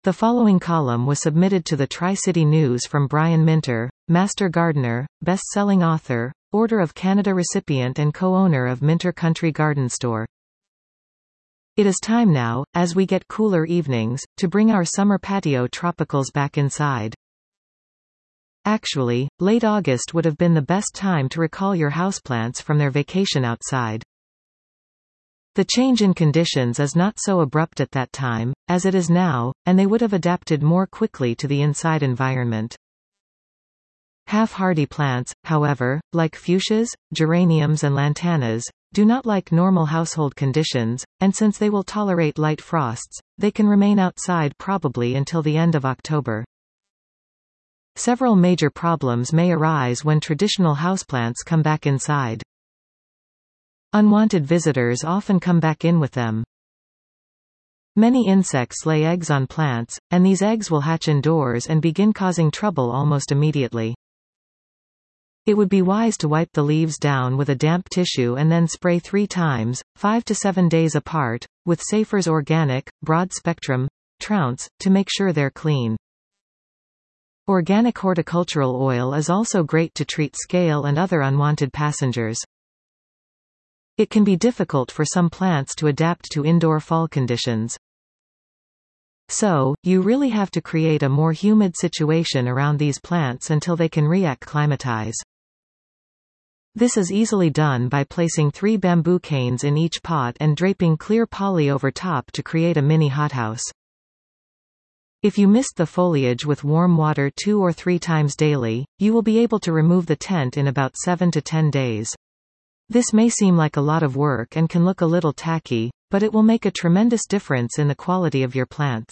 The following column was submitted to the Tri-City News from Brian Minter, Master Gardener, best-selling author, Order of Canada recipient and co-owner of Minter Country Garden Store. It is time now, as we get cooler evenings, to bring our summer patio tropicals back inside. Actually, late August would have been the best time to recall your houseplants from their vacation outside. The change in conditions is not so abrupt at that time, as it is now, and they would have adapted more quickly to the inside environment. Half-hardy plants, however, like fuchsias, geraniums and lantanas, do not like normal household conditions, and since they will tolerate light frosts, they can remain outside probably until the end of October. Several major problems may arise when traditional houseplants come back inside. Unwanted visitors often come back in with them. Many insects lay eggs on plants, and these eggs will hatch indoors and begin causing trouble almost immediately. It would be wise to wipe the leaves down with a damp tissue and then spray 3 times, 5 to 7 days apart, with Safer's Organic, Broad Spectrum, Trounce, to make sure they're clean. Organic horticultural oil is also great to treat scale and other unwanted passengers. It can be difficult for some plants to adapt to indoor fall conditions. So, you really have to create a more humid situation around these plants until they can reacclimatize. This is easily done by placing 3 bamboo canes in each pot and draping clear poly over top to create a mini hothouse. If you mist the foliage with warm water 2 or 3 times daily, you will be able to remove the tent in about 7 to 10 days. This may seem like a lot of work and can look a little tacky, but it will make a tremendous difference in the quality of your plants.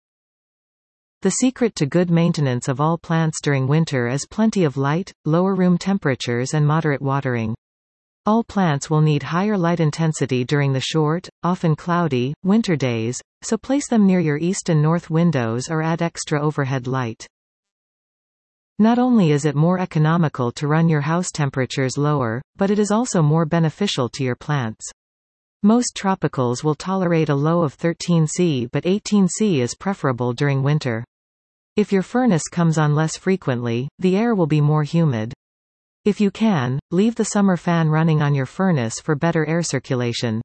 The secret to good maintenance of all plants during winter is plenty of light, lower room temperatures and moderate watering. All plants will need higher light intensity during the short, often cloudy, winter days, so place them near your east and north windows or add extra overhead light. Not only is it more economical to run your house temperatures lower, but it is also more beneficial to your plants. Most tropicals will tolerate a low of 13°C, but 18°C is preferable during winter. If your furnace comes on less frequently, the air will be more humid. If you can, leave the summer fan running on your furnace for better air circulation.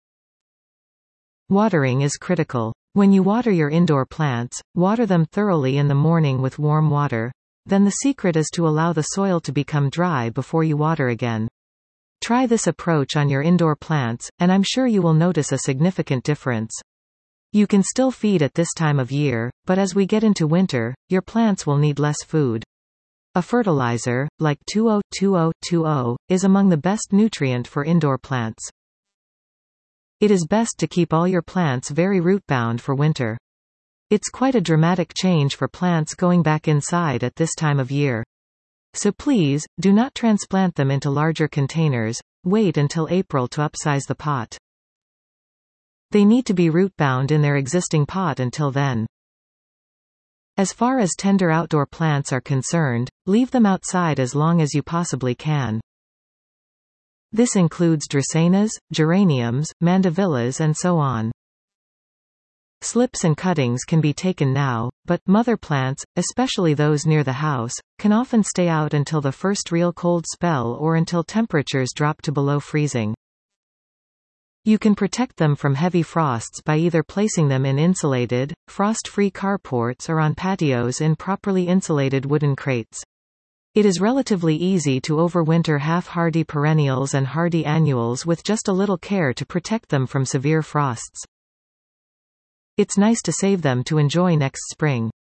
Watering is critical. When you water your indoor plants, water them thoroughly in the morning with warm water. Then the secret is to allow the soil to become dry before you water again. Try this approach on your indoor plants, and I'm sure you will notice a significant difference. You can still feed at this time of year, but as we get into winter, your plants will need less food. A fertilizer, like 20-20-20, is among the best nutrient for indoor plants. It is best to keep all your plants very root-bound for winter. It's quite a dramatic change for plants going back inside at this time of year. So please, do not transplant them into larger containers, wait until April to upsize the pot. They need to be root-bound in their existing pot until then. As far as tender outdoor plants are concerned, leave them outside as long as you possibly can. This includes dracaenas, geraniums, mandevillas and so on. Slips and cuttings can be taken now, but mother plants, especially those near the house, can often stay out until the first real cold spell or until temperatures drop to below freezing. You can protect them from heavy frosts by either placing them in insulated, frost-free carports or on patios in properly insulated wooden crates. It is relatively easy to overwinter half-hardy perennials and hardy annuals with just a little care to protect them from severe frosts. It's nice to save them to enjoy next spring.